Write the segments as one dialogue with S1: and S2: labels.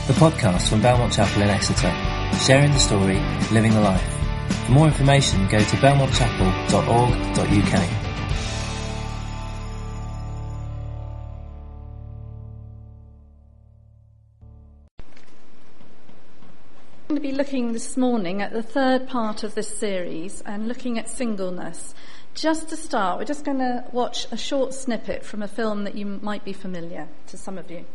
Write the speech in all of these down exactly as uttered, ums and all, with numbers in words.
S1: the podcast from Belmont Chapel in Exeter, sharing the story, living the life. For more information, go to belmont chapel dot org dot u k.
S2: I'm going to be looking this morning at the third part of this series and looking at singleness. Just to start, we're just going to watch a short snippet from a film that you might be familiar to some of you.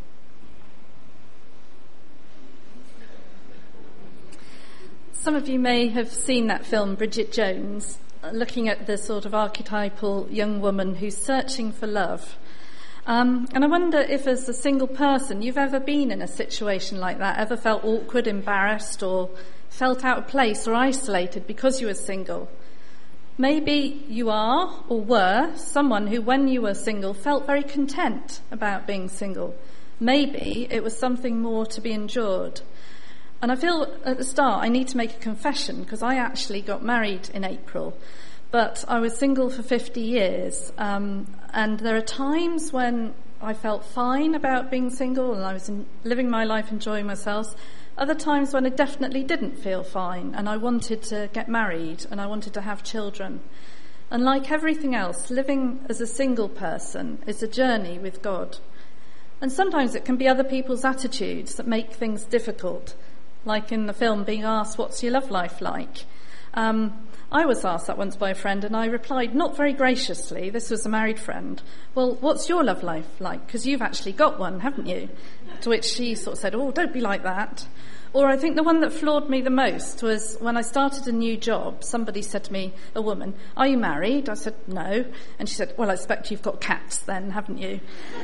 S2: Some of you may have seen that film, Bridget Jones, looking at the sort of archetypal young woman who's searching for love. Um, and I wonder if as a single person you've ever been in a situation like that, ever felt awkward, embarrassed, or felt out of place or isolated because you were single. Maybe you are or were someone who, when you were single, felt very content about being single. Maybe it was something more to be endured. And I feel at the start I need to make a confession, because I actually got married in April, but I was single for fifty years. Um, and there are times when I felt fine about being single and I was in, living my life, enjoying myself. Other times when I definitely didn't feel fine and I wanted to get married and I wanted to have children. And like everything else, living as a single person is a journey with God. And sometimes it can be other people's attitudes that make things difficult, like in the film being asked, what's your love life like? Um, I was asked that once by a friend and I replied, not very graciously, this was a married friend, well, what's your love life like? Because you've actually got one, haven't you? To which she sort of said, oh, don't be like that. Or I think the one that floored me the most was when I started a new job, somebody said to me, a woman, are you married? I said, no. And she said, well, I expect you've got cats then, haven't you?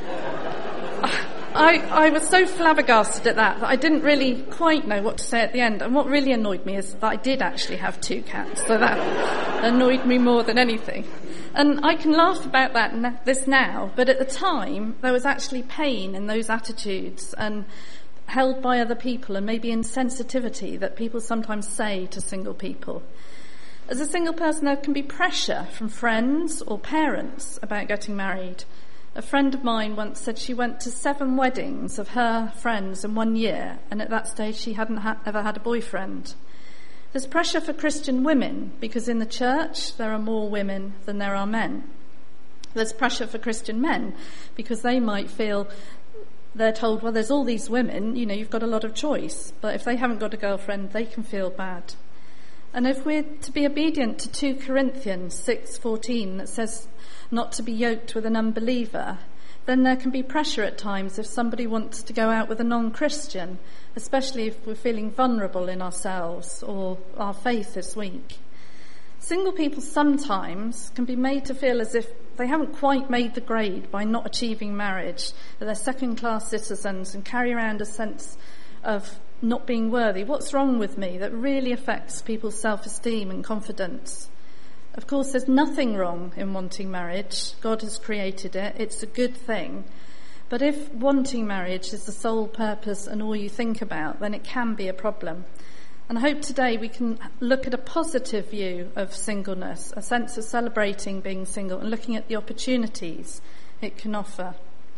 S2: I, I was so flabbergasted at that that I didn't really quite know what to say at the end. And what really annoyed me is that I did actually have two cats, so that annoyed me more than anything. And I can laugh about that this now, but at the time there was actually pain in those attitudes and held by other people, and maybe insensitivity that people sometimes say to single people. As a single person, there can be pressure from friends or parents about getting married. A friend of mine once said she went to seven weddings of her friends in one year, and at that stage she hadn't ha- ever had a boyfriend. There's pressure for Christian women, because in the church there are more women than there are men. There's pressure for Christian men, because they might feel they're told, well, there's all these women, you know, you've got a lot of choice. But if they haven't got a girlfriend, they can feel bad. And if we're to be obedient to two Corinthians six fourteen, that says not to be yoked with an unbeliever, then there can be pressure at times if somebody wants to go out with a non-Christian, especially if we're feeling vulnerable in ourselves or our faith is weak. Single people sometimes can be made to feel as if they haven't quite made the grade by not achieving marriage, that they're second-class citizens, and carry around a sense of not being worthy. What's wrong with me? That really affects people's self-esteem and confidence. Of course, there's nothing wrong in wanting marriage. God has created it. It's a good thing. But if wanting marriage is the sole purpose and all you think about, then it can be a problem. And I hope today we can look at a positive view of singleness, a sense of celebrating being single and looking at the opportunities it can offer.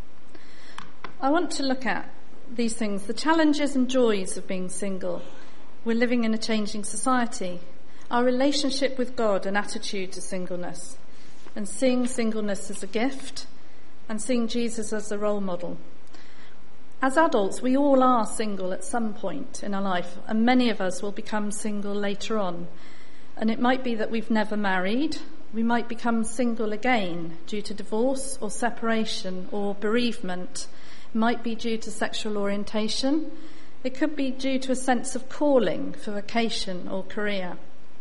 S2: I want to look at these things, the challenges and joys of being single. We're living in a changing society. Our relationship with God and attitude to singleness, and seeing singleness as a gift and seeing Jesus as a role model. As adults, we all are single at some point in our life, and many of us will become single later on. And it might be that we've never married. We might become single again due to divorce or separation or bereavement. It might be due to sexual orientation. It could be due to a sense of calling for vocation or career.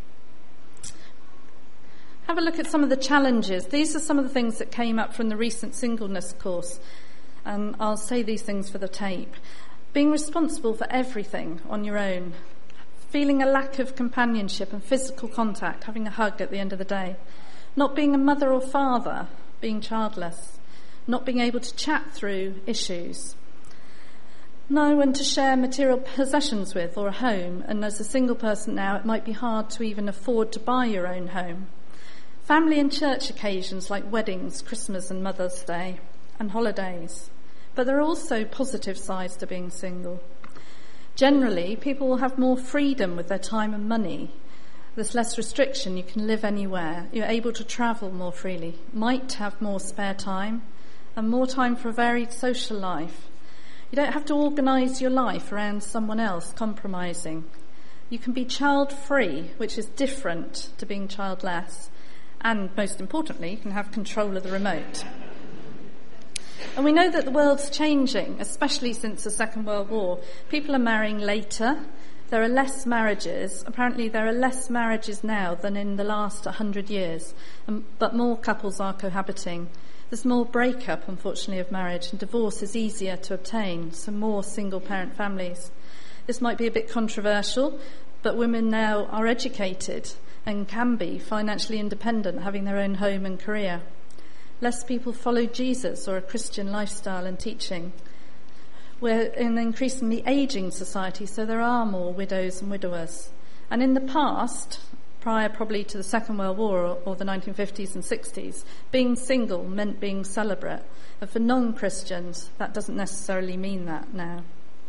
S2: Have a look at some of the challenges. These are some of the things that came up from the recent singleness course. And I'll say these things for the tape. Being responsible for everything on your own. Feeling a lack of companionship and physical contact, having a hug at the end of the day. Not being a mother or father, being childless. Not being able to chat through issues. No one to share material possessions with or a home. And as a single person now, it might be hard to even afford to buy your own home. Family and church occasions like weddings, Christmas and Mother's Day, and holidays. But there are also positive sides to being single. Generally, people will have more freedom with their time and money. There's less restriction. You can live anywhere. You're able to travel more freely. Might have more spare time and more time for a varied social life. You don't have to organise your life around someone else compromising. You can be child-free, which is different to being childless. And most importantly, you can have control of the remote. And we know that the world's changing, especially since the Second World War. People are marrying later. There are less marriages. Apparently there are less marriages now than in the last one hundred years. Um, but more couples are cohabiting. There's more breakup, unfortunately, of marriage, and divorce is easier to obtain, so more single-parent families. This might be a bit controversial, but women now are educated and can be financially independent, having their own home and career. Less people follow Jesus or a Christian lifestyle and teaching. We're in an increasingly ageing society, so there are more widows and widowers. And in the past, prior probably to the Second World War or, or the nineteen fifties and sixties, being single meant being celibate. And for non-Christians, that doesn't necessarily mean that now.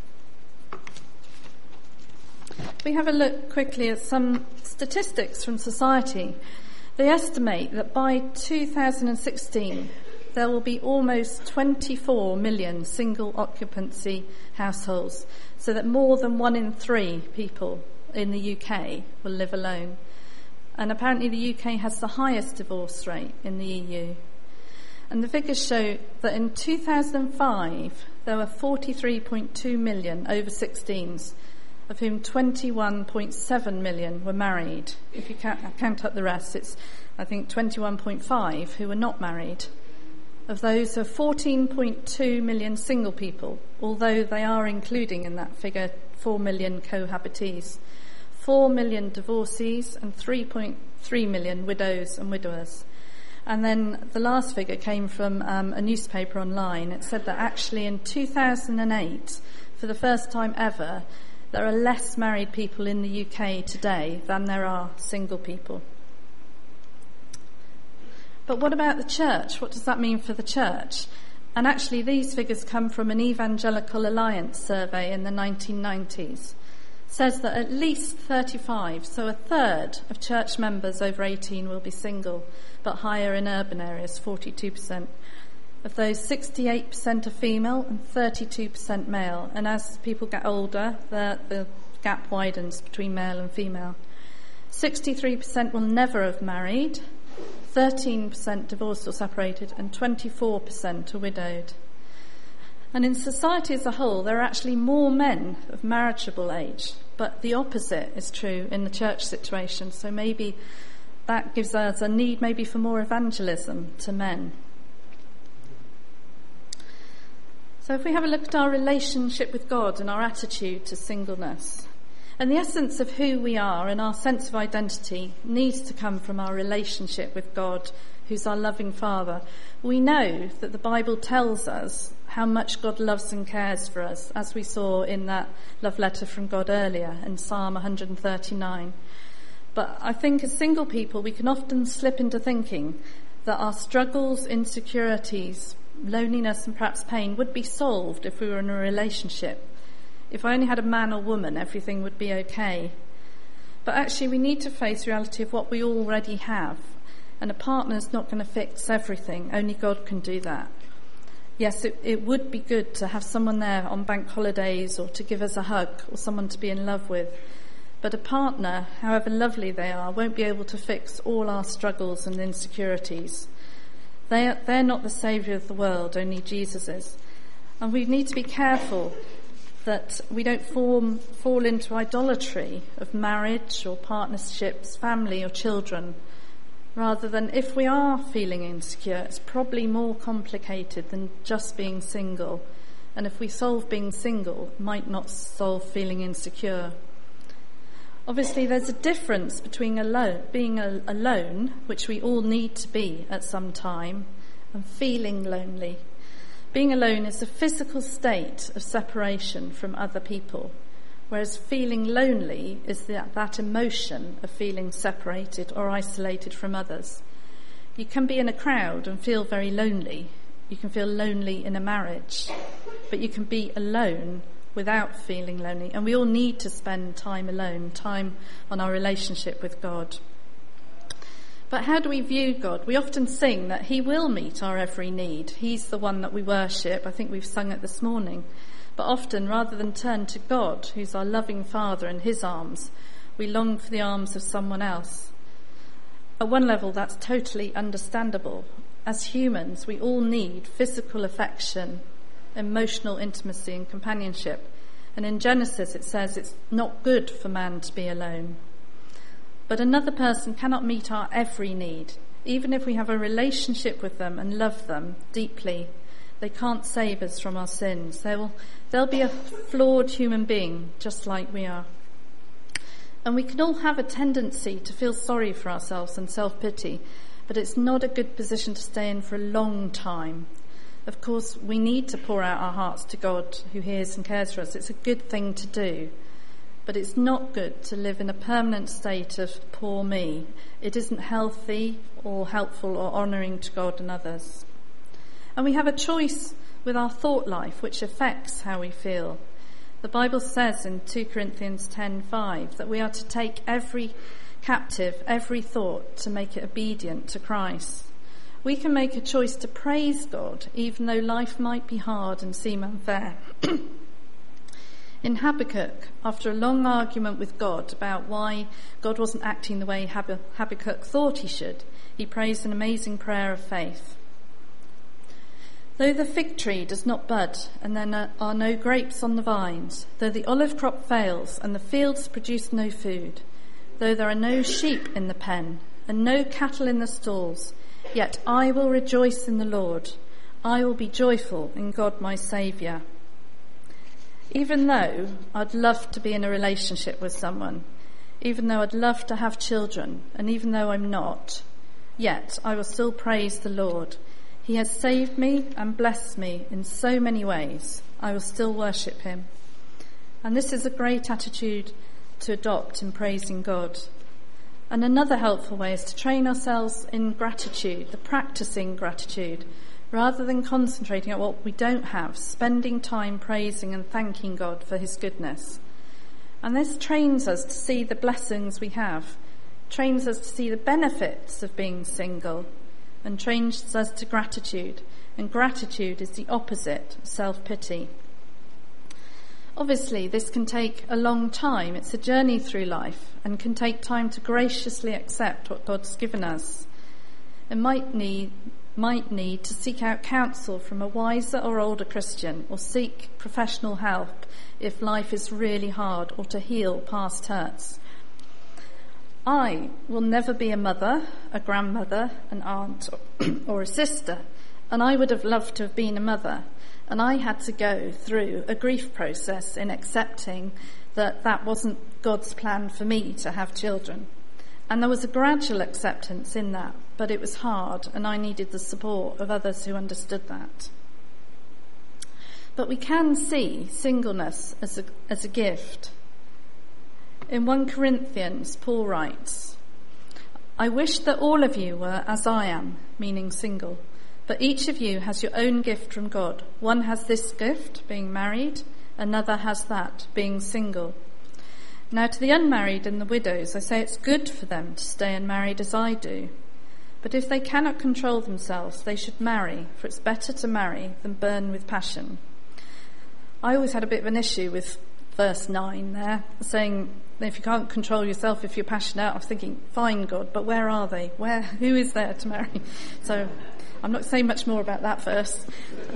S2: We have a look quickly at some statistics from society. They estimate that by two thousand sixteen, there will be almost twenty-four million single occupancy households, so that more than one in three people in the U K will live alone. And apparently the U K has the highest divorce rate in the E U. And the figures show that in two thousand five, there were forty-three point two million over sixteens, of whom twenty-one point seven million were married. If you count up the rest, it's, I think, twenty-one point five who were not married. Of those, there are fourteen point two million single people, although they are including in that figure four million cohabitees, four million divorcees, and three point three million widows and widowers. And then the last figure came from um, a newspaper online. It said that actually in two thousand eight, for the first time ever, there are less married people in the U K today than there are single people. But what about the church? What does that mean for the church? And actually these figures come from an Evangelical Alliance survey in the nineteen nineties. It says that at least thirty-five, so a third of church members over eighteen will be single, but higher in urban areas, forty-two percent. Of those, sixty-eight percent are female and thirty-two percent male. And as people get older, the, the gap widens between male and female. sixty-three percent will never have married, thirteen percent divorced or separated, and twenty-four percent are widowed. And in society as a whole, there are actually more men of marriageable age, but the opposite is true in the church situation. So maybe that gives us a need maybe for more evangelism to men. So if we have a look at our relationship with God and our attitude to singleness, and the essence of who we are and our sense of identity needs to come from our relationship with God, who's our loving Father. We know that the Bible tells us how much God loves and cares for us, as we saw in that love letter from God earlier in Psalm one thirty-nine. But I think as single people, we can often slip into thinking that our struggles, insecurities, loneliness and perhaps pain would be solved if we were in a relationship. If I only had a man or woman, everything would be okay. But actually we need to face the reality of what we already have. And a partner's not going to fix everything. Only God can do that. Yes, it, it would be good to have someone there on bank holidays or to give us a hug or someone to be in love with. But a partner, however lovely they are, won't be able to fix all our struggles and insecurities. They are, they're not the saviour of the world, only Jesus is. And we need to be careful that we don't form, fall into idolatry of marriage or partnerships, family or children. Rather than, if we are feeling insecure, it's probably more complicated than just being single. And if we solve being single, it might not solve feeling insecure. Obviously, there's a difference between alone, being a, alone, which we all need to be at some time, and feeling lonely. Being alone is a physical state of separation from other people, whereas feeling lonely is the, that emotion of feeling separated or isolated from others. You can be in a crowd and feel very lonely. You can feel lonely in a marriage, but you can be alone without feeling lonely. And we all need to spend time alone, time on our relationship with God. But how do we view God? We often sing that he will meet our every need. He's the one that we worship. I think we've sung it this morning. But often, rather than turn to God, who's our loving Father, in his arms, we long for the arms of someone else. At one level, that's totally understandable. As humans, we all need physical affection, emotional intimacy and companionship. And in Genesis, it says it's not good for man to be alone. But another person cannot meet our every need. Even if we have a relationship with them and love them deeply, they can't save us from our sins. They'll, they'll be a flawed human being, just like we are. And we can all have a tendency to feel sorry for ourselves and self-pity, but it's not a good position to stay in for a long time. Of course, we need to pour out our hearts to God, who hears and cares for us. It's a good thing to do. But it's not good to live in a permanent state of poor me. It isn't healthy or helpful or honouring to God and others. And we have a choice with our thought life, which affects how we feel. The Bible says in two Corinthians ten five that we are to take every captive, every thought, to make it obedient to Christ. We can make a choice to praise God, even though life might be hard and seem unfair. In Habakkuk, after a long argument with God about why God wasn't acting the way Hab- Habakkuk thought he should, he prays an amazing prayer of faith. Though the fig tree does not bud and there are no grapes on the vines, though the olive crop fails and the fields produce no food, though there are no sheep in the pen and no cattle in the stalls, yet I will rejoice in the Lord. I will be joyful in God my Saviour. Even though I'd love to be in a relationship with someone, even though I'd love to have children, and even though I'm not, yet I will still praise the Lord. He has saved me and blessed me in so many ways. I will still worship him. And this is a great attitude to adopt in praising God. And another helpful way is to train ourselves in gratitude, the practicing gratitude, rather than concentrating on what we don't have, spending time praising and thanking God for his goodness. And this trains us to see the blessings we have, trains us to see the benefits of being single, and trains us to gratitude. And gratitude is the opposite of self-pity. Obviously, this can take a long time. It's a journey through life and can take time to graciously accept what God's given us. It might need might need to seek out counsel from a wiser or older Christian, or seek professional help if life is really hard, or to heal past hurts. I will never be a mother, a grandmother, an aunt, or a sister, and I would have loved to have been a mother, and I had to go through a grief process in accepting that that wasn't God's plan for me to have children. And there was a gradual acceptance in that, but it was hard, and I needed the support of others who understood that. But we can see singleness as a, as a gift. In First Corinthians, Paul writes, I wish that all of you were as I am, meaning single, but each of you has your own gift from God. One has this gift, being married, another has that, being single. Now to the unmarried and the widows, I say it's good for them to stay unmarried as I do. But if they cannot control themselves, they should marry, for it's better to marry than burn with passion. I always had a bit of an issue with verse nine there, saying if you can't control yourself, if you're passionate, I was thinking, fine God, but where are they? Where? Who is there to marry? So I'm not saying much more about that verse.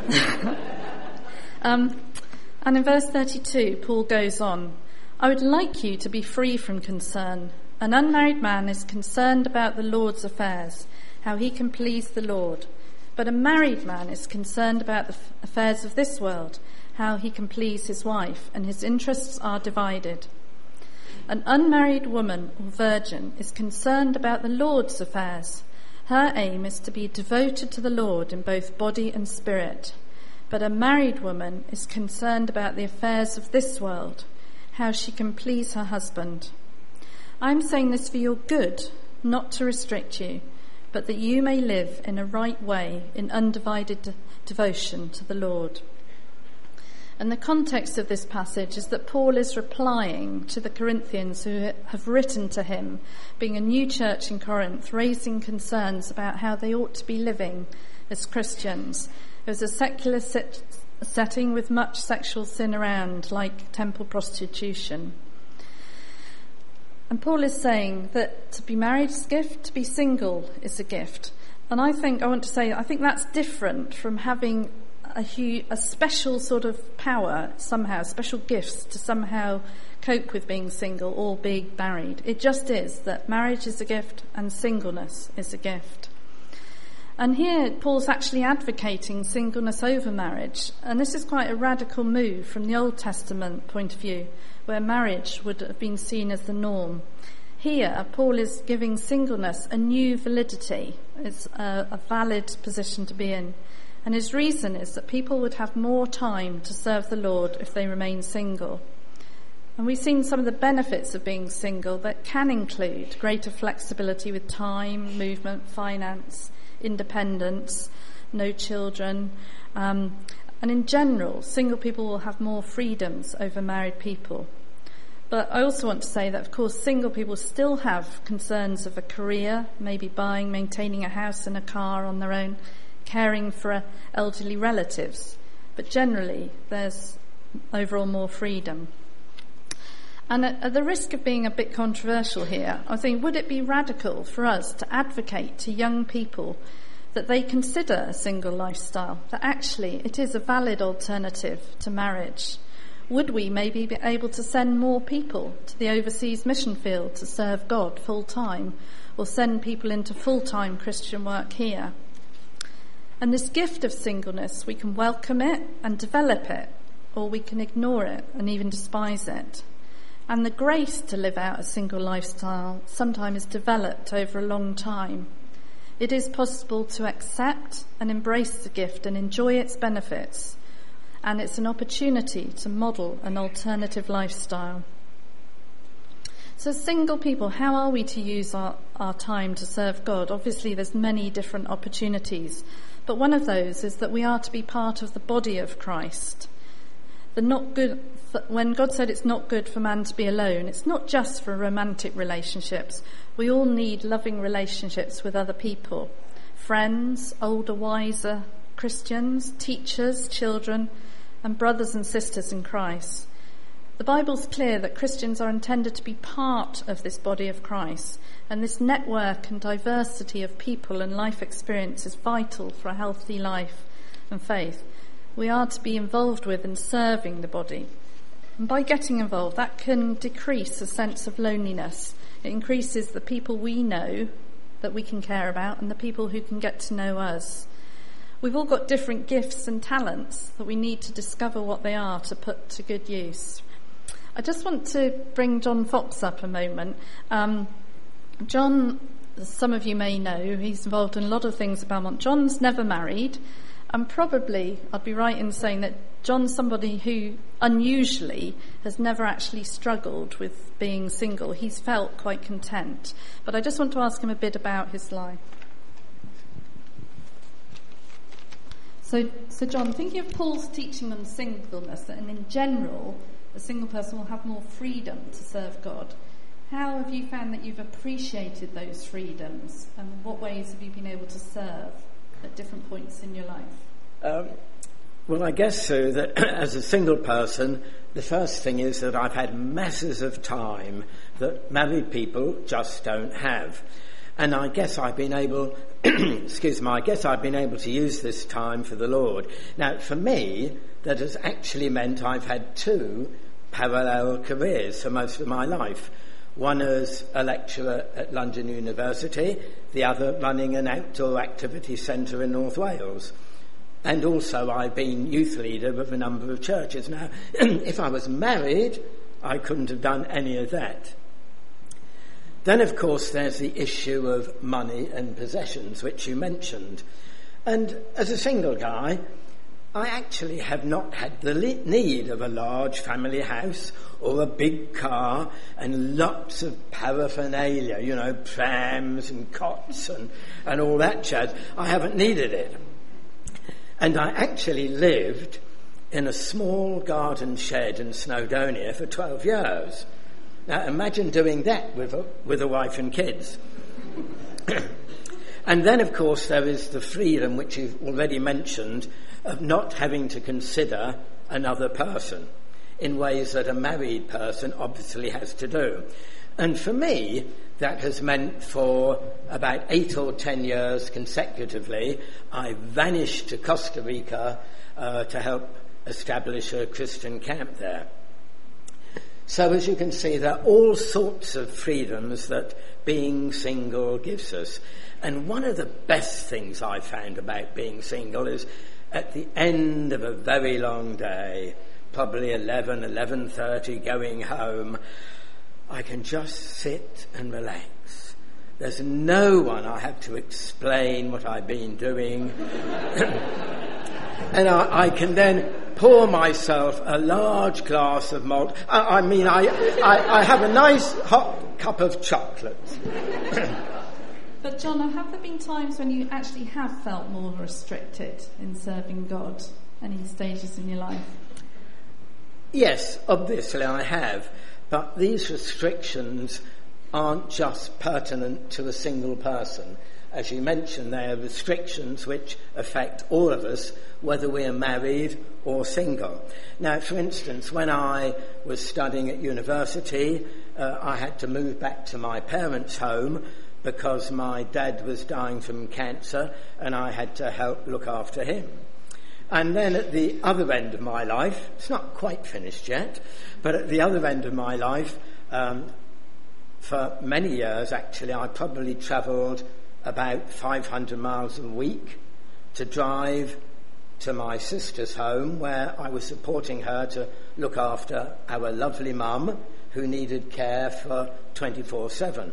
S2: um, and in verse thirty-two, Paul goes on, I would like you to be free from concern. An unmarried man is concerned about the Lord's affairs, how he can please the Lord. But a married man is concerned about the f- affairs of this world, how he can please his wife, and his interests are divided. An unmarried woman or virgin is concerned about the Lord's affairs. Her aim is to be devoted to the Lord in both body and spirit. But a married woman is concerned about the affairs of this world, how she can please her husband. I'm saying this for your good, not to restrict you, but that you may live in a right way in undivided de- devotion to the Lord. And the context of this passage is that Paul is replying to the Corinthians who have written to him, being a new church in Corinth, raising concerns about how they ought to be living as Christians. It was a secular set, setting with much sexual sin around, like temple prostitution. And Paul is saying that to be married is a gift, to be single is a gift. And I think, I want to say, I think that's different from having a, huge, a special sort of power somehow, special gifts to somehow cope with being single or being married. It just is that marriage is a gift and singleness is a gift. And here Paul's actually advocating singleness over marriage. And this is quite a radical move from the Old Testament point of view, where marriage would have been seen as the norm. Here, Paul is giving singleness a new validity. It's a, a valid position to be in. And his reason is that people would have more time to serve the Lord if they remain single. And we've seen some of the benefits of being single that can include greater flexibility with time, movement, finance, independence, no children. Um, and in general, single people will have more freedoms over married people. But I also want to say that, of course, single people still have concerns of a career, maybe buying, maintaining a house and a car on their own, caring for elderly relatives. But generally, there's overall more freedom. And at, at the risk of being a bit controversial here, I think, would it be radical for us to advocate to young people that they consider a single lifestyle, that actually it is a valid alternative to marriage? Would we maybe be able to send more people to the overseas mission field to serve God full-time, or send people into full-time Christian work here? And this gift of singleness, we can welcome it and develop it, or we can ignore it and even despise it. And the grace to live out a single lifestyle sometimes is developed over a long time. It is possible to accept and embrace the gift and enjoy its benefits, and it's an opportunity to model an alternative lifestyle. So single people, how are we to use our, our time to serve God? Obviously there's many different opportunities, but one of those is that we are to be part of the body of Christ. The not good, when God said it's not good for man to be alone, it's not just for romantic relationships. We all need loving relationships with other people. Friends, older, wiser Christians, teachers, children, and brothers and sisters in Christ. The Bible's clear that Christians are intended to be part of this body of Christ, and this network and diversity of people and life experience is vital for a healthy life and faith. We are to be involved with and serving the body. And by getting involved, that can decrease a sense of loneliness. It increases the people we know that we can care about and the people who can get to know us. We've all got different gifts and talents that we need to discover what they are to put to good use. I just want to bring John Fox up a moment. Um, John, some of you may know, he's involved in a lot of things at Belmont. John's never married, and probably I'd be right in saying that John's somebody who unusually has never actually struggled with being single. He's felt quite content. But I just want to ask him a bit about his life. So, so John, thinking of Paul's teaching on singleness, and in general, a single person will have more freedom to serve God. How have you found that you've appreciated those freedoms, and what ways have you been able to serve at different points in your life?
S3: Um, well, I guess so that as a single person, the first thing is that I've had masses of time that married people just don't have. And I guess I've been able, excuse me, I guess I've been able to use this time for the Lord. Now, for me, that has actually meant I've had two parallel careers for most of my life. One as a lecturer at London University, the other running an outdoor activity centre in North Wales. And also I've been youth leader of a number of churches. Now, if I was married, I couldn't have done any of that. Then, of course, there's the issue of money and possessions, which you mentioned. And as a single guy, I actually have not had the need of a large family house or a big car and lots of paraphernalia, you know, prams and cots and, and all that jazz. I haven't needed it. And I actually lived in a small garden shed in Snowdonia for twelve years. Now imagine doing that with a, with a wife and kids. And then, of course, there is the freedom, which you've already mentioned, of not having to consider another person in ways that a married person obviously has to do. And for me, that has meant for about eight or ten years consecutively, I vanished to Costa Rica uh, to help establish a Christian camp there. So as you can see, there are all sorts of freedoms that being single gives us. And one of the best things I found about being single is at the end of a very long day, probably eleven, eleven thirty, going home, I can just sit and relax. There's no one I have to explain what I've been doing. And I, I can then pour myself a large glass of malt. I, I mean, I, I, I have a nice hot cup of chocolate.
S2: But John, have there been times when you actually have felt more restricted in serving God? Any stages in your life?
S3: Yes, obviously I have. But these restrictions aren't just pertinent to a single person. As you mentioned, they are restrictions which affect all of us, whether we are married or single. Now, for instance, when I was studying at university, uh, I had to move back to my parents' home because my dad was dying from cancer and I had to help look after him. And then at the other end of my life, it's not quite finished yet, but at the other end of my life, um, for many years actually, I probably travelled about five hundred miles a week to drive to my sister's home where I was supporting her to look after our lovely mum who needed care for twenty-four seven.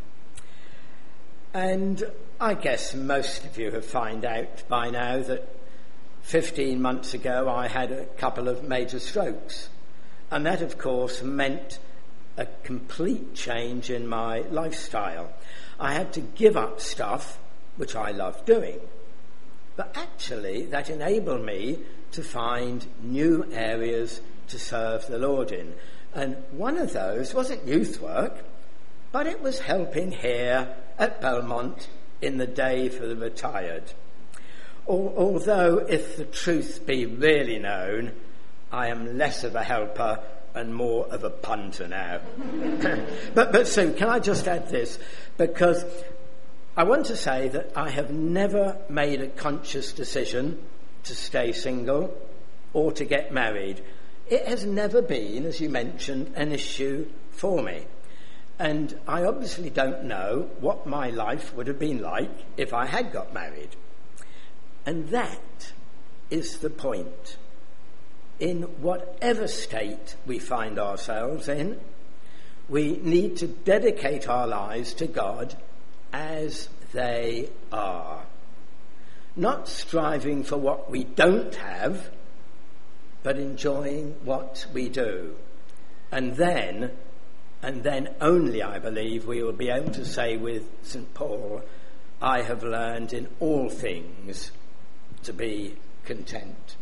S3: And I guess most of you have found out by now that fifteen months ago I had a couple of major strokes. And that, of course, meant a complete change in my lifestyle. I had to give up stuff which I loved doing. But actually, that enabled me to find new areas to serve the Lord in. And one of those wasn't youth work, but it was helping here at Belmont in the day for the retired. Although, if the truth be really known, I am less of a helper and more of a punter now. but, but so, can I just add this? Because I want to say that I have never made a conscious decision to stay single or to get married. It has never been, as you mentioned, an issue for me. And I obviously don't know what my life would have been like if I had got married. And that is the point. In whatever state we find ourselves in, we need to dedicate our lives to God as they are. Not striving for what we don't have, but enjoying what we do. And then, and then only, I believe, we will be able to say with Saint Paul, I have learned in all things to be content.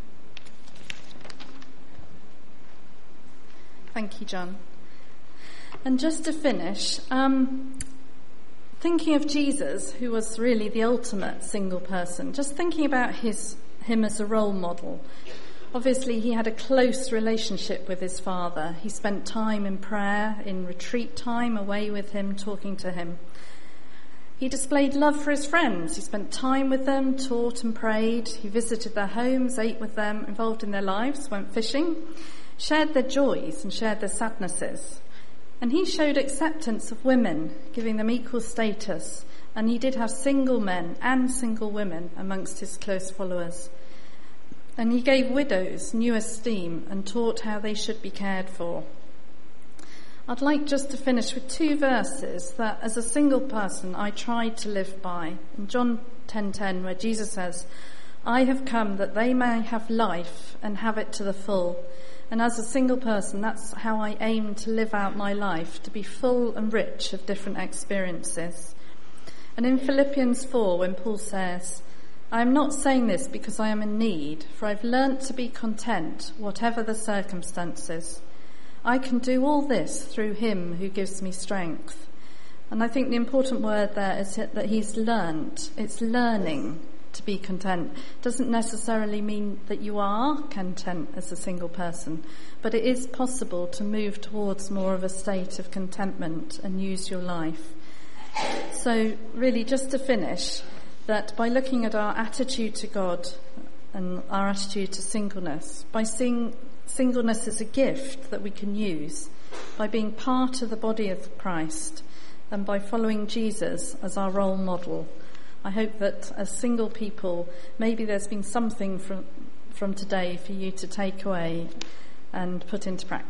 S2: Thank you, John. And just to finish, um, thinking of Jesus, who was really the ultimate single person, just thinking about his him as a role model. Obviously, he had a close relationship with his Father. He spent time in prayer, in retreat time, away with him, talking to him. He displayed love for his friends. He spent time with them, taught and prayed. He visited their homes, ate with them, involved in their lives, went fishing, shared their joys and shared their sadnesses. And he showed acceptance of women, giving them equal status. And he did have single men and single women amongst his close followers. And he gave widows new esteem and taught how they should be cared for. I'd like just to finish with two verses that, as a single person, I tried to live by. In John ten ten, where Jesus says, I have come that they may have life and have it to the full. And as a single person, that's how I aim to live out my life, to be full and rich of different experiences. And in Philippians four, when Paul says, I am not saying this because I am in need, for I've learnt to be content, whatever the circumstances. I can do all this through him who gives me strength. And I think the important word there is that he's learnt. It's learning to be content. Doesn't necessarily mean that you are content as a single person, but it is possible to move towards more of a state of contentment and use your life. So really, just to finish, that by looking at our attitude to God and our attitude to singleness, by seeing singleness as a gift that we can use, by being part of the body of Christ, and by following Jesus as our role model, I hope that as single people, maybe there's been something from from today for you to take away and put into practice.